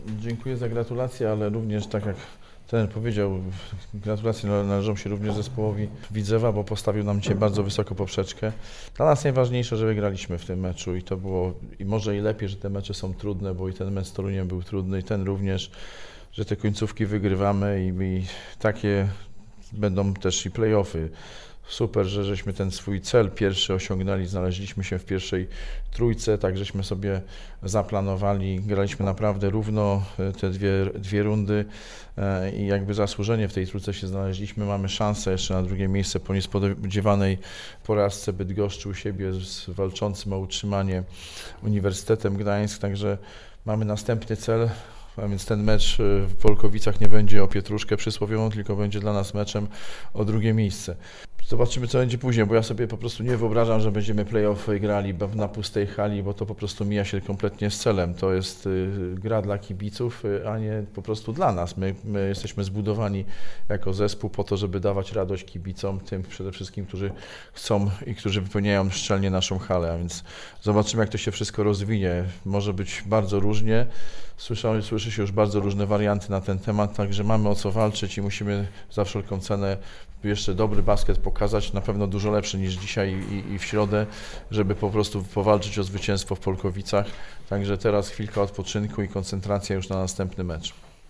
Dziękuję za gratulacje, ale również tak jak trener powiedział, gratulacje należą się również zespołowi Widzewa, bo postawił nam dzisiaj bardzo wysoko poprzeczkę. Dla nas najważniejsze, że wygraliśmy w tym meczu i to było i może i lepiej, że te mecze są trudne, bo i ten mecz z Toruniem był trudny i ten również, że te końcówki wygrywamy i takie będą też i play-offy. Super, że żeśmy ten swój cel pierwszy osiągnęli, znaleźliśmy się w pierwszej trójce, tak żeśmy sobie zaplanowali, graliśmy naprawdę równo te dwie rundy i jakby zasłużenie w tej trójce się znaleźliśmy. Mamy szansę jeszcze na drugie miejsce po niespodziewanej porażce Bydgoszczy u siebie z walczącym o utrzymanie Uniwersytetem Gdańsk, także mamy następny cel. A więc ten mecz w Polkowicach nie będzie o pietruszkę przysłowiową, tylko będzie dla nas meczem o drugie miejsce. Zobaczymy, co będzie później, bo ja sobie po prostu nie wyobrażam, że będziemy play-offy grali na pustej hali, bo to po prostu mija się kompletnie z celem. To jest gra dla kibiców, a nie po prostu dla nas. My jesteśmy zbudowani jako zespół po to, żeby dawać radość kibicom, tym przede wszystkim, którzy chcą i którzy wypełniają szczelnie naszą halę, a więc zobaczymy, jak to się wszystko rozwinie. Może być bardzo różnie. Słyszy się już bardzo różne warianty na ten temat, także mamy o co walczyć i musimy za wszelką cenę jeszcze dobry basket pokazać, na pewno dużo lepszy niż dzisiaj i w środę, żeby po prostu powalczyć o zwycięstwo w Polkowicach. Także teraz chwilka odpoczynku i koncentracja już na następny mecz.